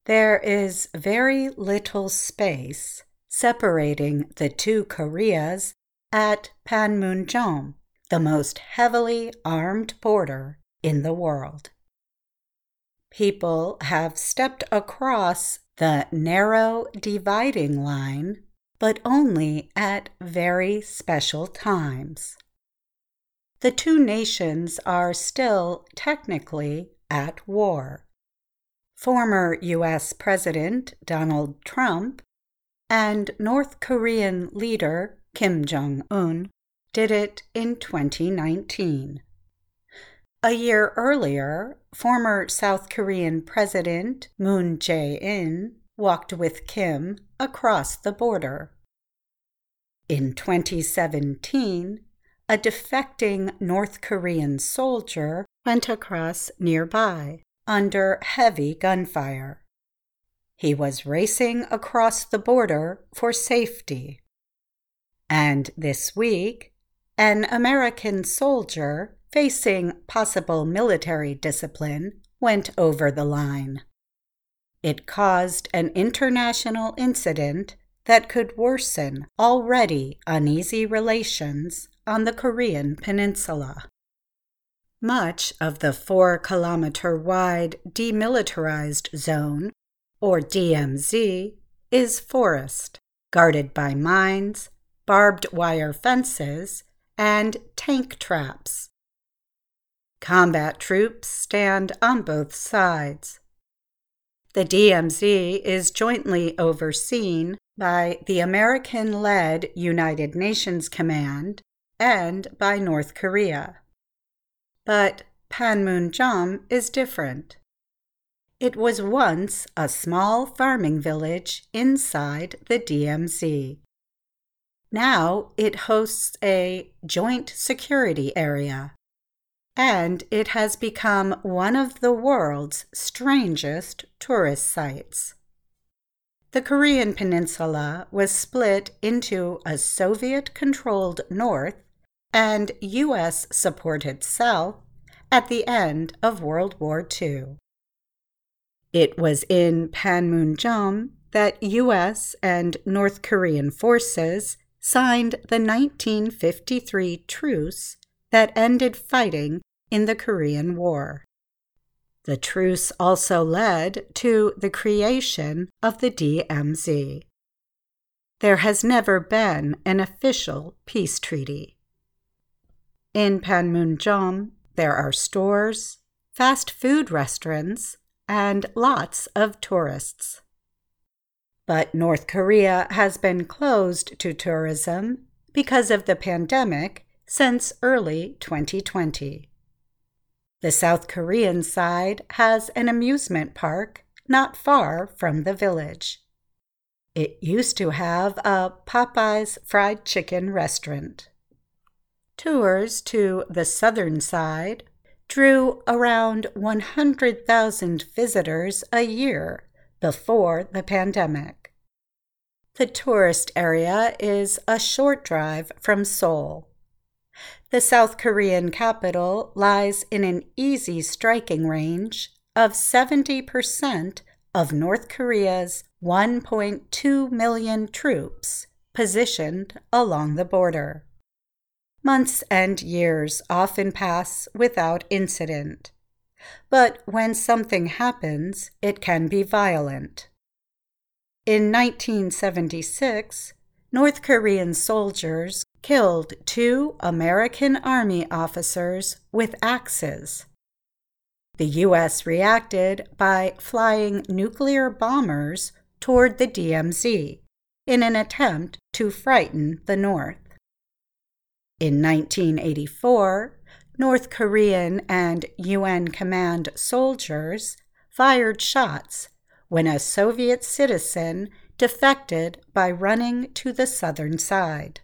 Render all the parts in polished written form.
There is very little space separating the two Koreas at Panmunjom, the most heavily armed border in the world. People have stepped across the narrow dividing line, but only at very special times. The two nations are still technically at war. Former U.S. President Donald Trump and North Korean leader Kim Jong-un did it in 2019. A year earlier, former South Korean President Moon Jae-in walked with Kim across the border. In 2017, a defecting North Korean soldier went across nearby under heavy gunfire. He was racing across the border for safety. And this week, an American soldier facing possible military discipline went over the line. It caused an international incident that could worsen already uneasy relations on the Korean Peninsula. Much of the 4-kilometer-wide demilitarized zone, or DMZ, is forest, guarded by mines, barbed wire fences, and tank traps. Combat troops stand on both sides. The DMZ is jointly overseen by the American-led United Nations Command and by North Korea. But Panmunjom is different. It was once a small farming village inside the DMZ. Now it hosts a joint security area, and it has become one of the world's strangest tourist sites. The Korean Peninsula was split into a Soviet-controlled north and U.S.-supported south at the end of World War II. It was in Panmunjom that U.S. and North Korean forces signed the 1953 truce that ended fighting in the Korean War. The truce also led to the creation of the DMZ. There has never been an official peace treaty. In Panmunjom, there are stores, fast food restaurants, and lots of tourists. But North Korea has been closed to tourism because of the pandemic since early 2020. The South Korean side has an amusement park not far from the village. It used to have a Popeye's fried chicken restaurant. Tours to the southern side drew around 100,000 visitors a year before the pandemic. The tourist area is a short drive from Seoul. The South Korean capital lies in an easy striking range of 70% of North Korea's 1.2 million troops positioned along the border. Months and years often pass without incident, but when something happens, it can be violent. In 1976, North Korean soldiers killed 2 American Army officers with axes. The U.S. reacted by flying nuclear bombers toward the DMZ in an attempt to frighten the North. In 1984, North Korean and UN command soldiers fired shots when a Soviet citizen defected by running to the southern side.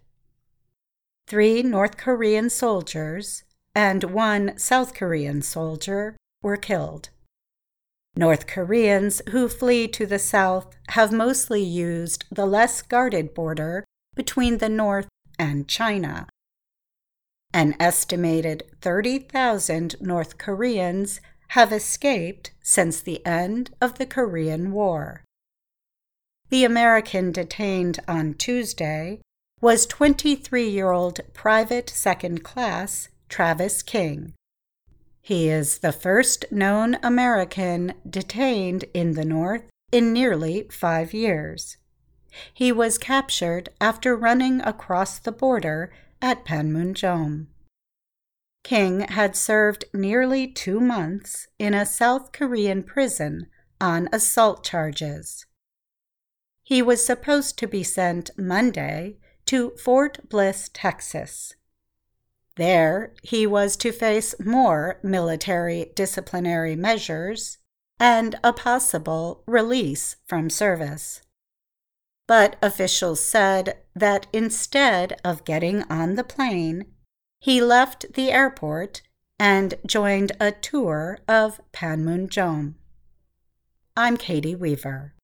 3 North Korean soldiers and 1 South Korean soldier were killed. North Koreans who flee to the south have mostly used the less guarded border between the North and China. An estimated 30,000 North Koreans have escaped since the end of the Korean War. The American detained on Tuesday was 23-year-old Private Second Class Travis King. He is the first known American detained in the North in nearly 5 years. He was captured after running across the border at Panmunjom. King had served nearly 2 months in a South Korean prison on assault charges. He was supposed to be sent Monday to Fort Bliss, Texas. There, he was to face more military disciplinary measures and a possible release from service. But officials said that instead of getting on the plane, he left the airport and joined a tour of Panmunjom. I'm Katie Weaver.